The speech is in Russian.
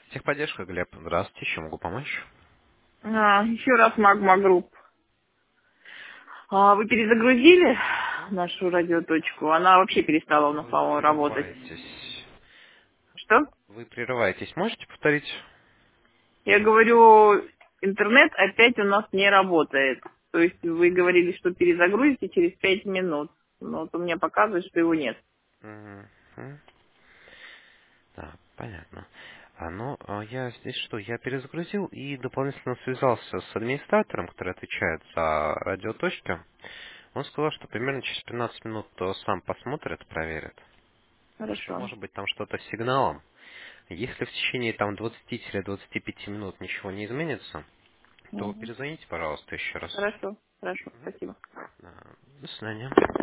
Техподдержка, Глеб. Здравствуйте, чем могу помочь? Еще раз Магма Групп. Вы перезагрузили нашу радиоточку? Она вообще перестала у нас, Вы по-моему, работать. прерываетесь. Что? Вы прерываетесь. Можете повторить? Я говорю, интернет опять у нас не работает. То есть вы говорили, что перезагрузите через 5 минут. Но вот у меня показывает, что его нет. Мгм. Да, понятно. Я здесь что? Я перезагрузил и дополнительно связался с администратором, который отвечает за радиоточки. Он сказал, что примерно через 15 минут сам посмотрит, проверит. Еще Хорошо. может быть там что-то с сигналом. Если в течение там 20-25 минут ничего не изменится, то Мгм. перезвоните, пожалуйста, еще раз. Хорошо. Хорошо. Спасибо. Да. До свидания.